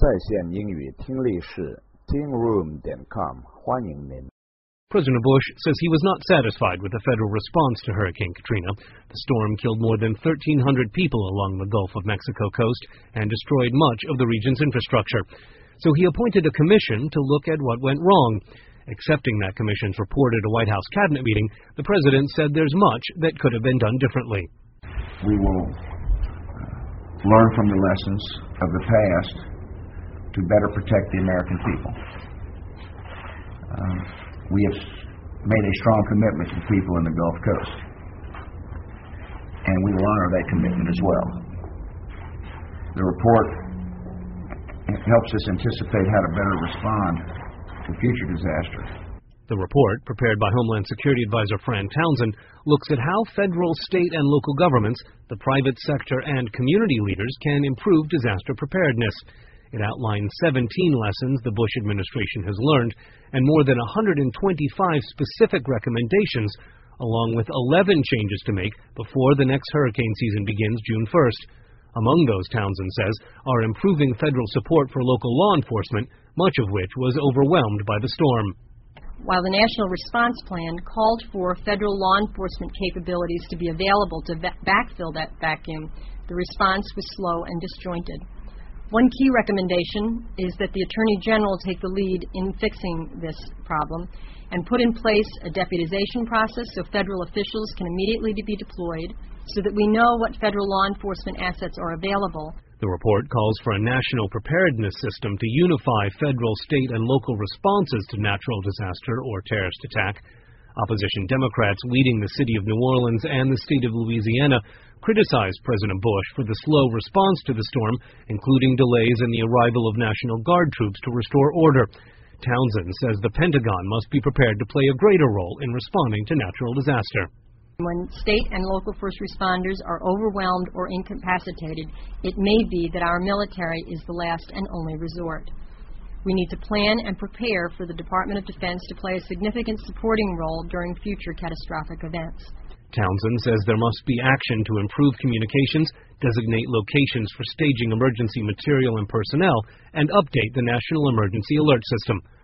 在线英语听力室 tingroom.com 欢迎您。 President Bush says he was not satisfied with the federal response to Hurricane Katrina. The storm killed more than 1,300 people along the Gulf of Mexico coast and destroyed much of the region's infrastructure. So he appointed a commission to look at what went wrong. Accepting that commission's report at a White House cabinet meeting, the president said there's much that could have been done differently. We will learn from the lessons of the past to better protect the American people. We have made a strong commitment to the people in the Gulf Coast, and we will honor that commitment as well. The report helps us anticipate how to better respond to future disasters. The report, prepared by Homeland Security Advisor Fran Townsend, looks at how federal, state, and local governments, the private sector, and community leaders can improve disaster preparedness. It outlines 17 lessons the Bush administration has learned and more than 125 specific recommendations, along with 11 changes to make before the next hurricane season begins June 1st. Among those, Townsend says, are improving federal support for local law enforcement, much of which was overwhelmed by the storm. While the National Response Plan called for federal law enforcement capabilities to be available to backfill that vacuum, the response was slow and disjointed. One key recommendation is that the Attorney General take the lead in fixing this problem and put in place a deputization process so federal officials can immediately be deployed so that we know what federal law enforcement assets are available. The report calls for a national preparedness system to unify federal, state, and local responses to natural disaster or terrorist attack. Opposition Democrats leading the city of New Orleans and the state of Louisiana criticized President Bush for the slow response to the storm, including delays in the arrival of National Guard troops to restore order. Townsend says the Pentagon must be prepared to play a greater role in responding to natural disaster. When state and local first responders are overwhelmed or incapacitated, it may be that our military is the last and only resort. We need to plan and prepare for the Department of Defense to play a significant supporting role during future catastrophic events. Townsend says there must be action to improve communications, designate locations for staging emergency material and personnel, and update the National Emergency Alert System.